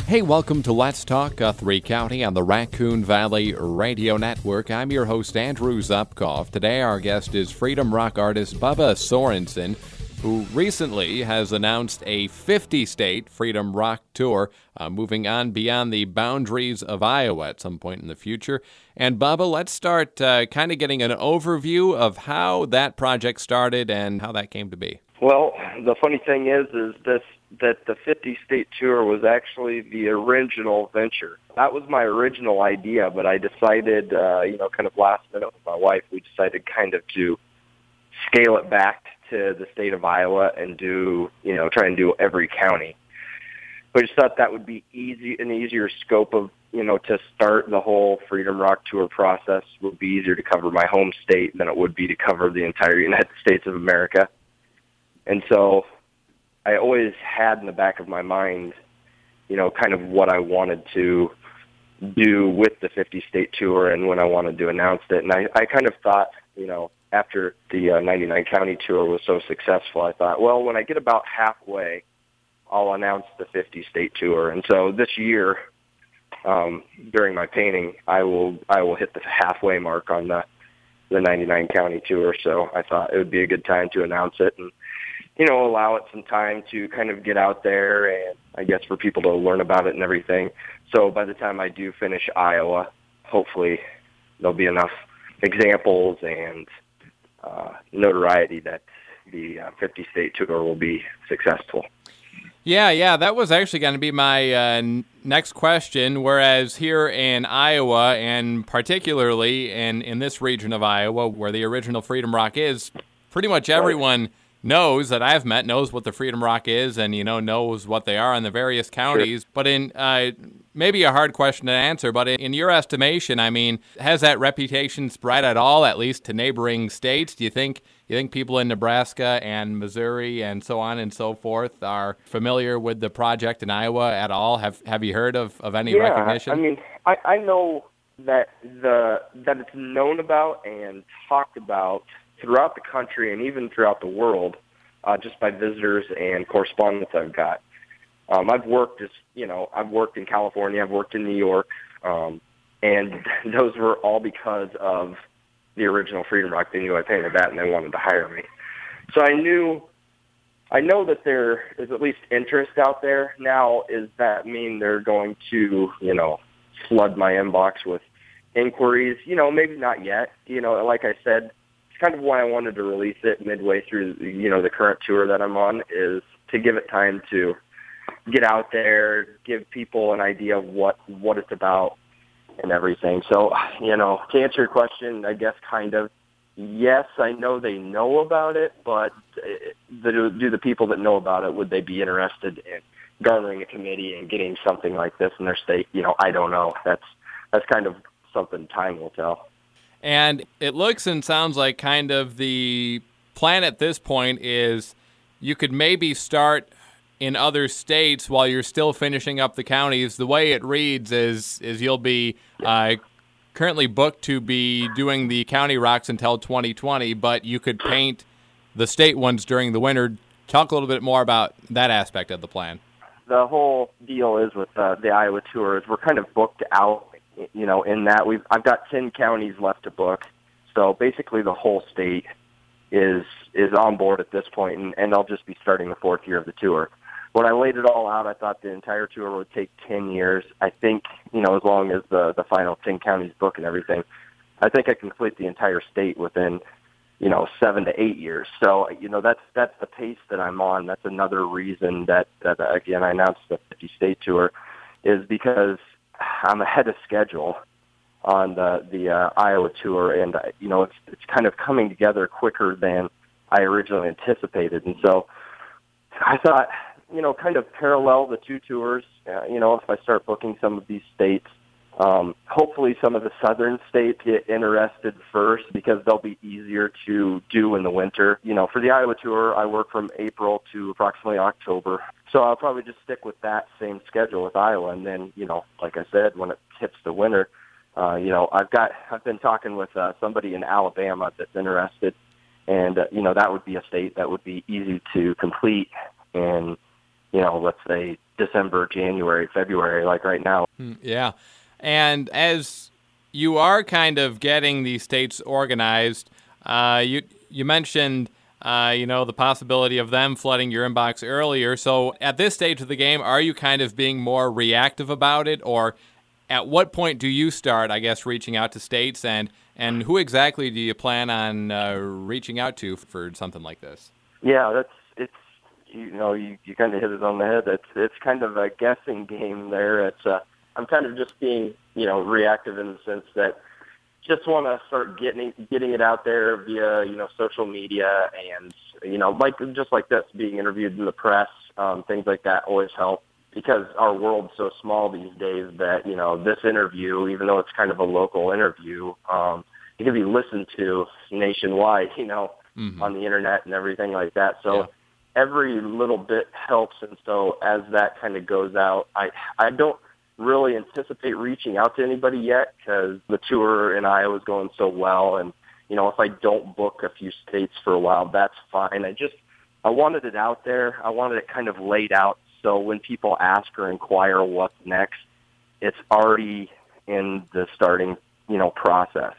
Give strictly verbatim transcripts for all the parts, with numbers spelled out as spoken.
Hey, welcome to Let's Talk Guthrie County on the Raccoon Valley Radio Network. I'm your host, Andrew Zupkoff. Today, our guest is Freedom Rock artist Bubba Sorensen, who recently has announced a fifty-state Freedom Rock tour, uh, moving on beyond the boundaries of Iowa at some point in the future. And Bubba, let's start uh, kind of getting an overview of how that project started and how that came to be. Well, the funny thing is, is this that the fifty-state tour was actually the original venture. That was my original idea, but I decided, uh, you know, kind of last minute with my wife, we decided kind of to scale it back to the state of Iowa and do, you know, try and do every county. We just thought that would be easy, an easier scope of, you know, to start the whole Freedom Rock tour process would be easier to cover my home state than it would be to cover the entire United States of America. And so I always had in the back of my mind, you know, kind of what I wanted to do with the fifty-state tour and when I wanted to announce it. And I, I kind of thought, you know, after the uh, ninety-nine county tour was so successful, I thought, well, when I get about halfway, I'll announce the fifty-state tour. And so this year, um, during my painting, I will I will hit the halfway mark on the, the ninety-nine county tour. So I thought it would be a good time to announce it and, you know, allow it some time to kind of get out there and I guess for people to learn about it and everything. So by the time I do finish Iowa, hopefully there'll be enough examples and uh, notoriety that the uh, fifty-state tour will be successful. Yeah, yeah, that was actually going to be my uh, next question, whereas here in Iowa, and particularly in, in this region of Iowa where the original Freedom Rock is, pretty much everyone right. knows that I've met, knows what the Freedom Rock is and, you know, knows what they are in the various counties. Sure. But in uh, maybe a hard question to answer, but in, in your estimation, I mean, has that reputation spread at all, at least to neighboring states? Do you think you think people in Nebraska and Missouri and so on and so forth are familiar with the project in Iowa at all? Have Have you heard of, of any yeah, recognition? I mean, I, I know that the that it's known about and talked about throughout the country and even throughout the world, uh, just by visitors and correspondence I've got. Um, I've worked, as you know, I've worked in California, I've worked in New York, um, and those were all because of the original Freedom Rock. They knew I painted that, and they wanted to hire me. So I knew, I know that there is at least interest out there. Now, does that mean they're going to, you know, flood my inbox with inquiries? You know, maybe not yet. You know, like I said, kind of why I wanted to release it midway through, you know, the current tour that I'm on is to give it time to get out there, give people an idea of what, what it's about and everything. So, you know, to answer your question, I guess kind of, yes, I know they know about it, but the, do the people that know about it, would they be interested in garnering a committee and getting something like this in their state? You know, I don't know. That's, that's kind of something time will tell. And it looks and sounds like kind of the plan at this point is you could maybe start in other states while you're still finishing up the counties. The way it reads is is you'll be uh, currently booked to be doing the county rocks until twenty twenty, but you could paint the state ones during the winter. Talk a little bit more about that aspect of the plan. The whole deal is with uh, the Iowa tour is we're kind of booked out. You know, in that we've I've got ten counties left to book, so basically the whole state is is on board at this point, and, and I'll just be starting the fourth year of the tour. When I laid it all out, I thought the entire tour would take ten years. I think, you know, as long as the the final ten counties book and everything, I think I can complete the entire state within, you know, seven to eight years. So, you know, that's that's the pace that I'm on. That's another reason that, that again, I announced the fifty-state tour is because I'm ahead of schedule on the the uh, Iowa tour, and uh, you know it's it's kind of coming together quicker than I originally anticipated. And so I thought, you know, kind of parallel the two tours. Uh, you know, if I start booking some of these states, um, hopefully some of the southern states get interested first because they'll be easier to do in the winter. You know, for the Iowa tour, I work from April to approximately October. So I'll probably just stick with that same schedule with Iowa. And then, you know, like I said, when it hits the winter, uh, you know, I've got, I've been talking with uh, somebody in Alabama that's interested. And, uh, you know, that would be a state that would be easy to complete. And you know, let's say December, January, February, like right now. Yeah. And as you are kind of getting these states organized, uh, you you mentioned, uh, you know, the possibility of them flooding your inbox earlier. So at this stage of the game, are you kind of being more reactive about it? Or at what point do you start, I guess, reaching out to states? And, and who exactly do you plan on uh, reaching out to for something like this? Yeah, that's it's you know you, you kind of hit it on the head. It's it's kind of a guessing game there. It's uh, I'm kind of just being you know reactive in the sense that just want to start getting getting it out there via you know social media and you know like just like this being interviewed in the press, um, things like that always help because our world's so small these days that you know this interview, even though it's kind of a local interview, um, it can be listened to nationwide. You know. Mm-hmm. On the internet and everything like that. So yeah. Every little bit helps. And so as that kind of goes out, I I don't really anticipate reaching out to anybody yet because the tour in Iowa is going so well. And, you know, if I don't book a few states for a while, that's fine. I just, I wanted it out there. I wanted it kind of laid out. So when people ask or inquire what's next, it's already in the starting, you know, process.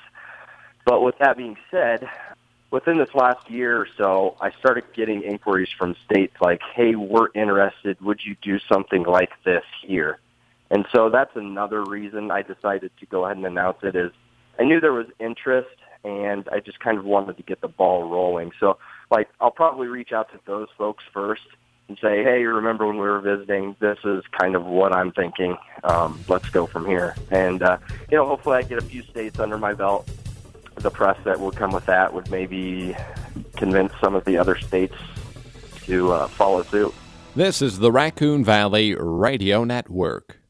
But with that being said, within this last year or so, I started getting inquiries from states like, hey, we're interested. Would you do something like this here? And so that's another reason I decided to go ahead and announce it is I knew there was interest, and I just kind of wanted to get the ball rolling. So, like, I'll probably reach out to those folks first and say, hey, remember when we were visiting? This is kind of what I'm thinking. Um, let's go from here. And, uh, you know, hopefully I get a few states under my belt. The press that would come with that would maybe convince some of the other states to uh, follow suit. This is the Raccoon Valley Radio Network.